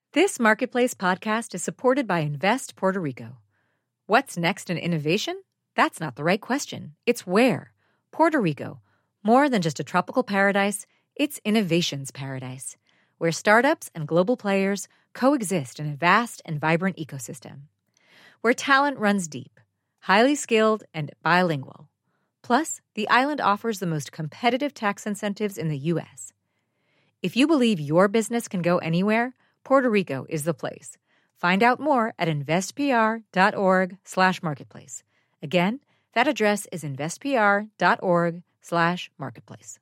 This Marketplace podcast is supported by Invest Puerto Rico. What's next in innovation? That's not the right question. It's where. Puerto Rico. More than just a tropical paradise, it's innovation's paradise, where startups and global players coexist in a vast and vibrant ecosystem. Where talent runs deep, highly skilled, and bilingual. Plus, the island offers the most competitive tax incentives in the U.S. If you believe your business can go anywhere, Puerto Rico is the place. Find out more at investpr.org/marketplace. Again, that address is investpr.org/marketplace.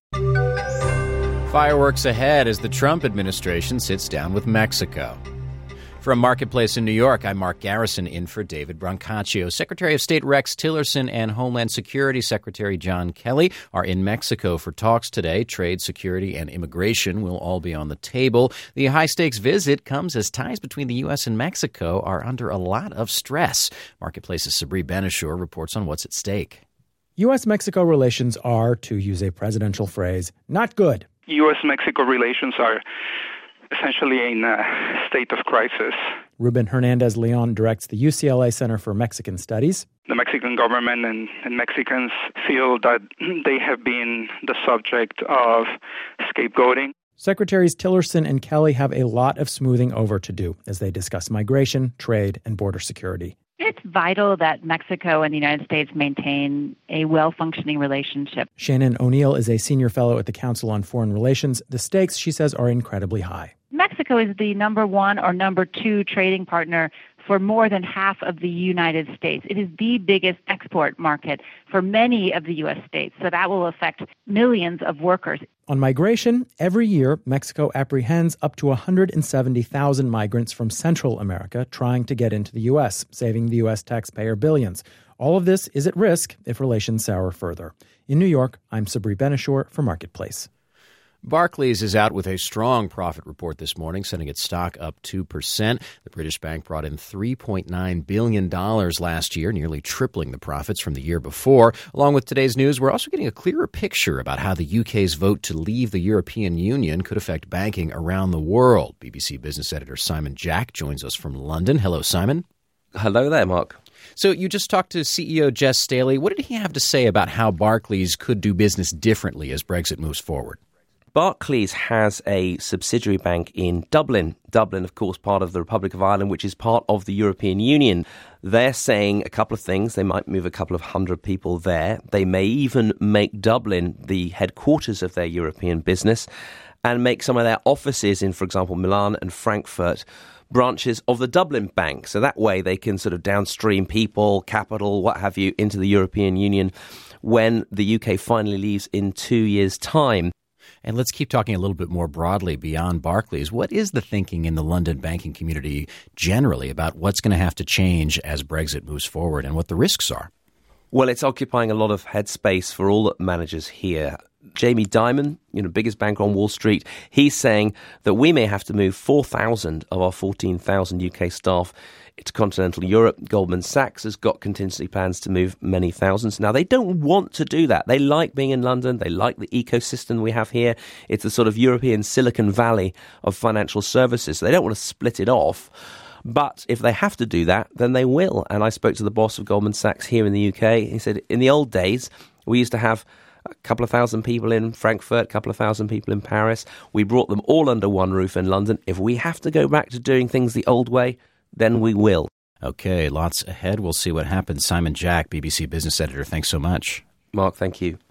Fireworks ahead as the Trump administration sits down with Mexico. From Marketplace in New York, I'm Mark Garrison in for David Brancaccio. Secretary of State Rex Tillerson and Homeland Security Secretary John Kelly are in Mexico for talks today. Trade, security, and immigration will all be on the table. The high-stakes visit comes as ties between the U.S. and Mexico are under a lot of stress. Marketplace's Sabri Benishur reports on what's at stake. U.S.-Mexico relations are, to use a presidential phrase, not good. U.S.-Mexico relations are essentially in a state of crisis. Ruben Hernandez Leon directs the UCLA Center for Mexican Studies. The Mexican government and Mexicans feel that they have been the subject of scapegoating. Secretaries Tillerson and Kelly have a lot of smoothing over to do as they discuss migration, trade, and border security. It's vital that Mexico and the United States maintain a well-functioning relationship. Shannon O'Neill is a senior fellow at the Council on Foreign Relations. The stakes, she says, are incredibly high. Mexico is the number one or number two trading partner for more than half of the United States. It is the biggest export market for many of the U.S. states, so that will affect millions of workers. On migration, every year, Mexico apprehends up to 170,000 migrants from Central America trying to get into the U.S., saving the U.S. taxpayer billions. All of this is at risk if relations sour further. In New York, I'm Sabri Benishur for Marketplace. Barclays is out with a strong profit report this morning, sending its stock up 2%. The British bank brought in $3.9 billion last year, nearly tripling the profits from the year before. Along with today's news, we're also getting a clearer picture about how the UK's vote to leave the European Union could affect banking around the world. BBC business editor Simon Jack joins us from London. Hello, Simon. Hello there, Mark. So you just talked to CEO Jes Staley. What did he have to say about how Barclays could do business differently as Brexit moves forward? Barclays has a subsidiary bank in Dublin. Dublin, of course, part of the Republic of Ireland, which is part of the European Union. They're saying a couple of things. They might move a couple of hundred people there. They may even make Dublin the headquarters of their European business and make some of their offices in, for example, Milan and Frankfurt, branches of the Dublin Bank. So that way they can sort of downstream people, capital, what have you, into the European Union when the UK finally leaves in 2 years' time. And let's keep talking a little bit more broadly beyond Barclays. What is the thinking in the London banking community generally about what's going to have to change as Brexit moves forward and what the risks are? Well, it's occupying a lot of headspace for all managers here. Jamie Dimon, biggest banker on Wall Street, he's saying that we may have to move 4,000 of our 14,000 UK staff to continental Europe. Goldman Sachs has got contingency plans to move many thousands. Now, they don't want to do that. They like being in London. They like the ecosystem we have here. It's the sort of European Silicon Valley of financial services. So they don't want to split it off. But if they have to do that, then they will. And I spoke to the boss of Goldman Sachs here in the UK. He said, in the old days, we used to have a couple of thousand people in Frankfurt, a couple of thousand people in Paris. We brought them all under one roof in London. If we have to go back to doing things the old way, then we will. Okay, lots ahead. We'll see what happens. Simon Jack, BBC business editor, thanks so much. Mark, thank you.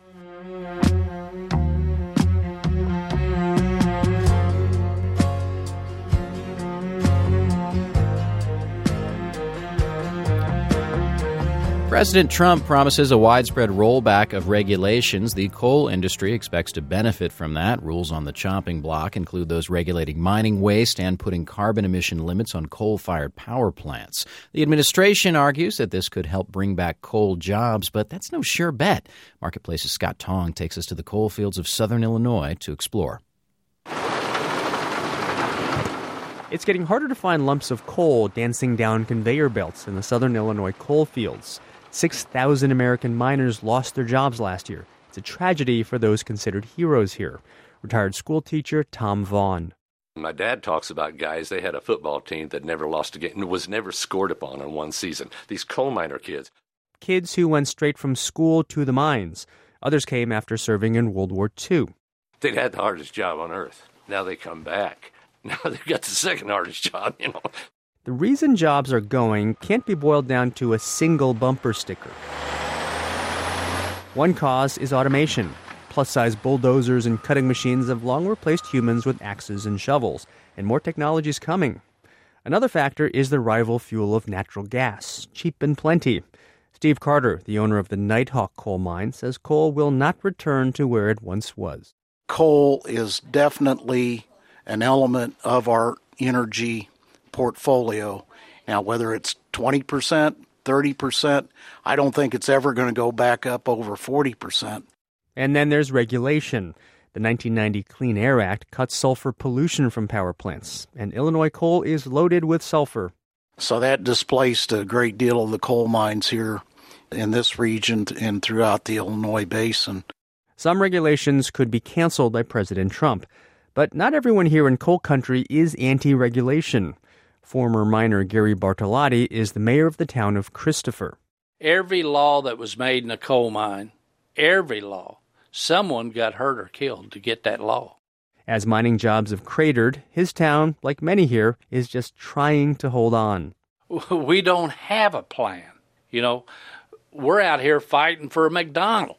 President Trump promises a widespread rollback of regulations. The coal industry expects to benefit from that. Rules on the chopping block include those regulating mining waste and putting carbon emission limits on coal-fired power plants. The administration argues that this could help bring back coal jobs, but that's no sure bet. Marketplace's Scott Tong takes us to the coal fields of southern Illinois to explore. It's getting harder to find lumps of coal dancing down conveyor belts in the southern Illinois coal fields. 6,000 American miners lost their jobs last year. It's a tragedy for those considered heroes here. Retired school teacher Tom Vaughn. My dad talks about guys, they had a football team that never lost a game and was never scored upon in one season. These coal miner kids. Kids who went straight from school to the mines. Others came after serving in World War II. They'd had the hardest job on earth. Now they come back. Now they've got the second hardest job, The reason jobs are going can't be boiled down to a single bumper sticker. One cause is automation. Plus-size bulldozers and cutting machines have long replaced humans with axes and shovels, and more technology is coming. Another factor is the rival fuel of natural gas, cheap and plenty. Steve Carter, the owner of the Nighthawk coal mine, says coal will not return to where it once was. Coal is definitely an element of our energy portfolio. Now, whether it's 20%, 30%, I don't think it's ever going to go back up over 40%. And then there's regulation. The 1990 Clean Air Act cuts sulfur pollution from power plants, and Illinois coal is loaded with sulfur. So that displaced a great deal of the coal mines here in this region and throughout the Illinois basin. Some regulations could be canceled by President Trump, but not everyone here in coal country is anti-regulation. Former miner Gary Bartolotti is the mayor of the town of Christopher. Every law that was made in a coal mine, every law, someone got hurt or killed to get that law. As mining jobs have cratered, his town, like many here, is just trying to hold on. We don't have a plan. We're out here fighting for a McDonald's.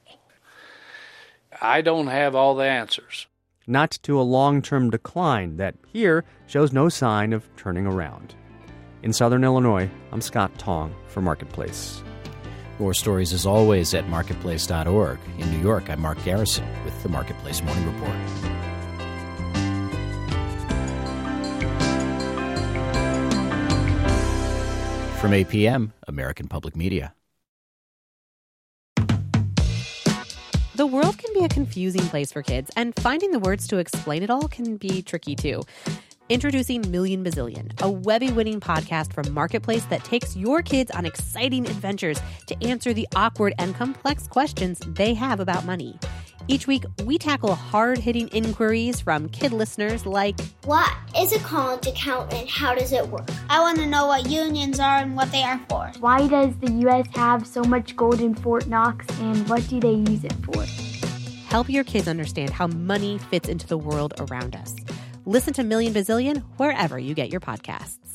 I don't have all the answers. Not to a long-term decline that here shows no sign of turning around. In Southern Illinois, I'm Scott Tong for Marketplace. More stories as always at marketplace.org. In New York, I'm Mark Garrison with the Marketplace Morning Report. From APM, American Public Media. The world can be a confusing place for kids, and finding the words to explain it all can be tricky too. Introducing Million Bazillion, a Webby-winning podcast from Marketplace that takes your kids on exciting adventures to answer the awkward and complex questions they have about money. Each week, we tackle hard-hitting inquiries from kid listeners like, what is a college account and how does it work? I want to know what unions are and what they are for. Why does the U.S. have so much gold in Fort Knox and what do they use it for? Help your kids understand how money fits into the world around us. Listen to Million Bazillion wherever you get your podcasts.